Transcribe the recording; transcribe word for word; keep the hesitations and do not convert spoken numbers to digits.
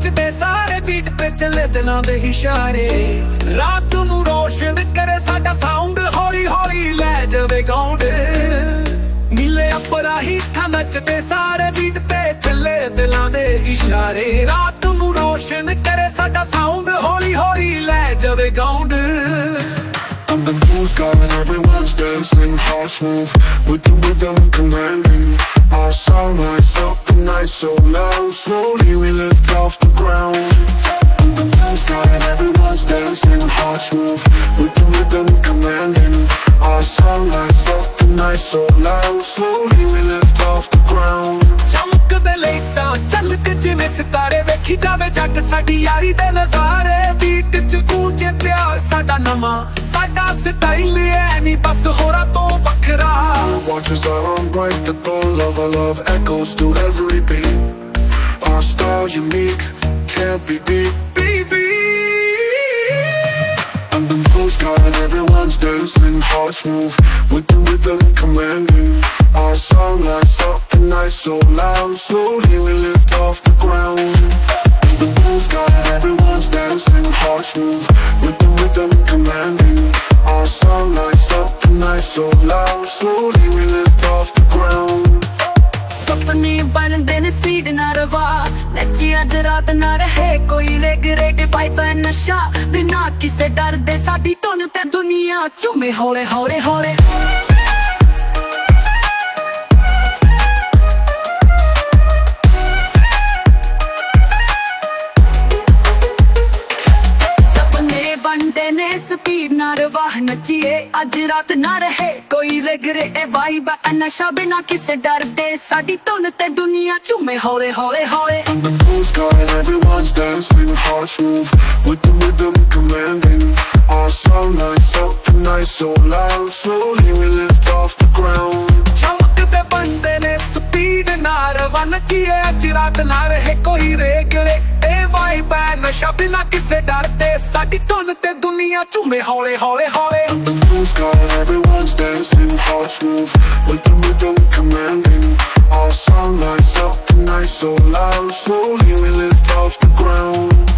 ਨੱਚਦੇ ਸਾਰੇ ਬੀਟ ਤੇ ਚੱਲੇ ਦਿਲਾਂ ਦੇ ਇਸ਼ਾਰੇ। ਰਾਤ ਨੂੰ ਰੋਸ਼ਨ ਕਰੇ ਸਾਡਾ ਸਾਊਂਡ, ਹੌਲੀ ਹੌਲੀ ਲੈ ਜਾਵੇ ਗਾਉਂਡ। ਨੀਲੇ ਅੱਪਰਾ ਹੀਠਾਂ ਨੱਚਦੇ ਸਾਰੇ ਬੀਟ ਤੇ ਚੱਲੇ ਦਿਲਾਂ ਦੇ ਇਸ਼ਾਰੇ। ਰਾਤ ਨੂੰ ਰੋਸ਼ਨ ਕਰੇ ਸਾਡਾ ਸਾਊਂਡ, ਹੌਲੀ ਹੌਲੀ ਲੈ ਜਾਵੇ ਗਾਉਂਡ। I'm the blues guy and everyone's dancing, hearts move with the rhythm commanding. Our sound lights up the night so loud, slowly we lift off the ground. I'm the blues guy and everyone's dancing, hearts move with the rhythm commanding. Our sound lights up the night so loud, slowly we lift off the ground. ਚਮਕਦੇ ਲਾਈਟਾਂ ਚੱਲ ਕੇ ਜਿਵੇਂ ਸਿਤਾਰੇ, ਵੇਖੀ ਜਾਵੇ ਜੱਗ ਸਾਡੀ ਯਾਰੀ ਦੇ ਨਜ਼ਾਰੇ। ਬੀਟ ਚ ਗੂੰਜੇ ਪਿਆਰ ਸਾਡਾ ਨਵਾਂ, ਸਾਡਾ ਸਟਾਈਲ ਐ ਨੀ ਬਸ ਹੋਰਾਂ ਤੋਂ ਵੱਖਰਾ। Watches are on bright, the thought of our love echoes through every beat. Our style unique, can't be beat. Baby, I'm the blues guy and everyone's dancing, hearts move with the rhythm commanding. Our song lights up the night so loud, slowly we lift off the ground. I'm the blues guy and everyone's dancing, hearts move with the rhythm commanding. Our song lights up the night so loud, slowly we lift off the ground. ਸੁਪਨੇ ਬਣਦੇ ਨੇ speed ਨਾ ਰਵਾ, ਨੱਚੀ ਅੱਜ ਰਾਤ ਨਾ ਰਹੇ ਕੋਈ ਰੈਗਰੇਟ ਵਾਈਬ ਨਸ਼ਾ। ਬਿਨਾ ਕਿਸੇ ਡਰ ਦੇ ਸਾਡੀ ਧੁਨ ਤੇ ਦੁਨੀਆ ਝੂਮੇ ਹੌਲੇ ਹੌਲੇ ਹੌਲੇ। ਸੁਪਨੇ ਬਣਦੇ ਨੇ ਸਪੀਡ ਨਾ ਰਵਾ, ਨੱਚੀਏ ਅੱਜ ਰਾਤ ਨਾ ਰਹੇ ਕੋਈ ਰੈਗਰੇਟ ਵਾਈਬ ਨਸ਼ਾ। ਬਿਨਾ ਕਿਸੇ ਡਰ ਦੇ ਸਾਡੀ ਧੁਨ ਤੇ ਦੁਨੀਆ ਝੂਮੇ ਹੌਲੇ ਹੌਲੇ ਹੌਲੇ। I'm the blues guy and everyone's dancing, hearts move with the rhythm commanding. Our sound lights up the night so loud, slowly we lift off the ground. ਚਮਕਦੇ ਬੰਦੇ ਨੇ ਸਪੀਡ ਨਾ ਰਵਾ, ਨੱਚੀਏ ਅੱਜ ਰਾਤ ਨਾ ਰਹੇ ਕੋਈ ਰੇਗਰੇ ਇਹ ਵਾਈਬ ਐ ਨਸ਼ਾ। ਬਿਨਾ ਕਿਸੇ ਡਰ ਦੇ ਸਾਡੀ ਧੁਨ ਤੇ ਦੁਨੀਆ ਝੂਮੇ ਹੌਲੇ ਹੌਲੇ ਹੌਲੇ। I'm the blues guy and everyone's dancing, hearts move with the rhythm commanding. Our sound lights up the night so loud, slowly we lift off the ground.